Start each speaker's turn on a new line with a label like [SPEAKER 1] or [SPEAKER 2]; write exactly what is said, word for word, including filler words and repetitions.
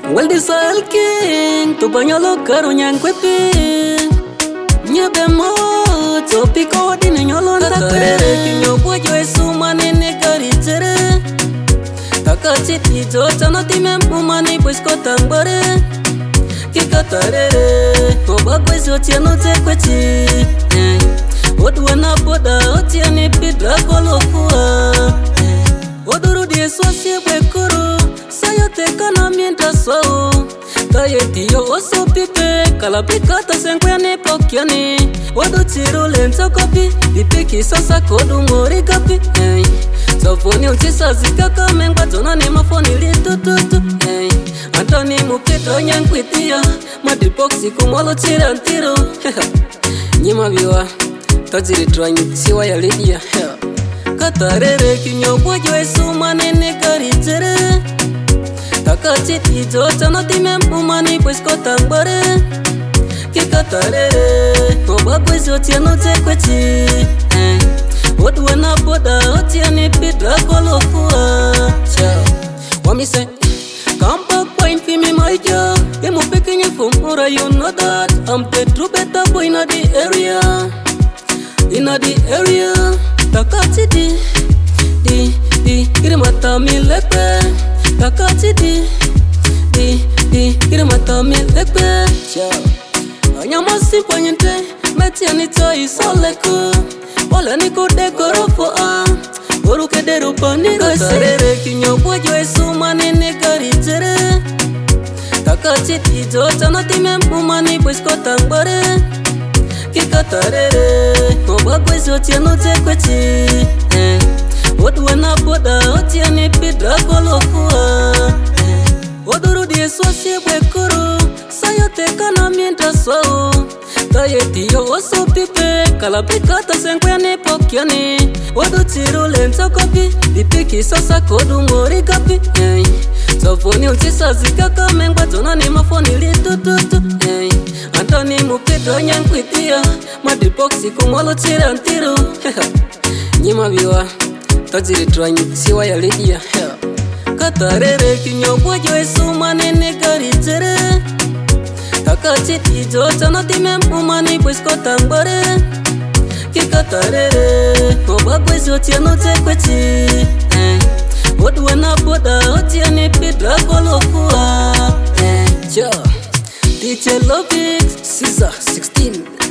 [SPEAKER 1] Well this Sahel king tu banyolo karo nyankwepi nyebe mo topi ko dine nyolo ntakere kinyo bojo esuma nene karitere takati tijo chano time mpumani pues kotambare kikatarere oba kwezo tiano tekwechi odwa na boda otiani pidra kolofua oduru die sosie bwekuru sayote kana mienta so Kayeti yo oso pipe kalapikata senkwani pokiani odu tiro lento kopi ipiki sasa kodu ngori kapi hey. Sofoni untisa zika kamengwa tona ni mafoni litututu hey. Antoni mupitro nyankwitia madipoksi kumolo tira antiro Nyima viwa tajiri tuanyi siwa ya lidia Katarere kinyo bojo esuma nene karitere Takati tijo chano time mpumani pues kotambare Kikatarere oba kwezo tiano tekwechi Odwe na boda otiani pidra kolofua Wamise come back point fi me my job Emo picking you from Mora, you know that I'm the true better boy in the area In the area Takati di Di Di Kirimata mi lepe Takati di Di Di Kirimata mi lepe Anyama simpa nyente Meti anito isoleku Wala niko dekoro fo a Boru kederu paniko Katarere kinyo bojo esuma nene karitere Takati tijo chano time mpumani pues kotambare Kikatarere oba kwezo tiano tekwechi Odwe na boda otiani pidra kolofua Oduru die sosie bwekuru sayote kana mienta so Kayeti yo oso pipe kalapikata senkwani pokiani Odu tiro lento kopi ipiki sasa kodu ngori kapi hey. Sofoni untisa zika kamengwa tona ni mafoni litututu hey. Antoni mupitro nyankwitia madipoksi kumolo tira antiro Nyima viwa tajiri tuanyi siwa ya lidia Katarere kinyo bojo esuma nene karitere Takati tijo chano time mpumani pues kotambare Kikatarere oba kwezo tiano tekwechi Odwe na boda otiani pidra kolofua D J Lovix Caesar sixteen